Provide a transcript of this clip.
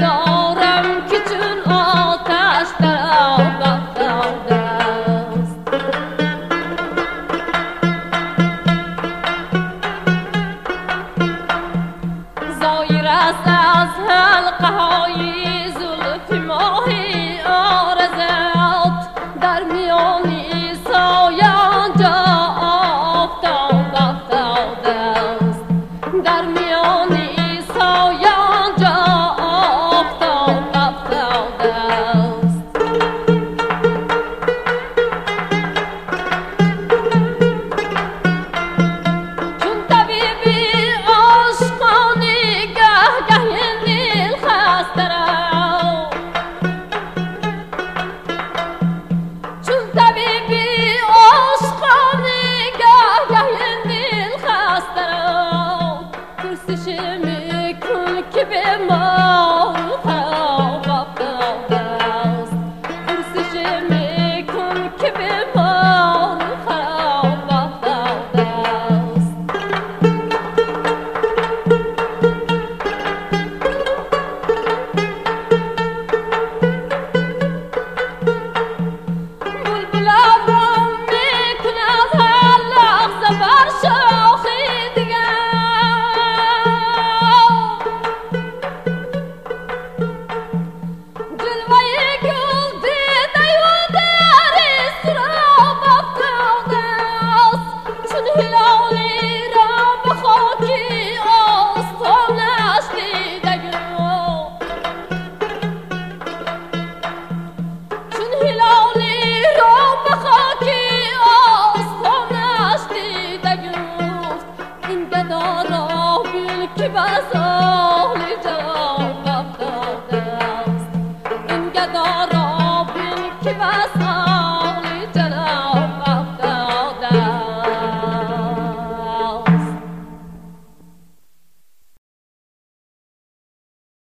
دارم که چون آتش در آب افتاده است. زایر است از حلقه های زلف ماهی آرزت، در میانی سایه آنجا آفتاب افتاده است. در میانی سایه آنجا آفتاب افتاده است. چون طبیبی عاشقانه گه گه نیل خسته را، چون طبیبی عاشقانه گه گه نیل خسته را، پرسش میکن که بیمار خراب افتاده است. پرسش میکن که بیمار خراب افتاده است. بلبل آرام میکند هر لحظه بر شاخی دیگر، جلوه گل دیده و در اضطراب افتاده است. چون هلالی را به خاکی آستانش دیدگان، چون هلالی را به خاکی آستانش دیدگان، این گدا را بین که بر سال جواب افتاده است. این گدا را بین که بر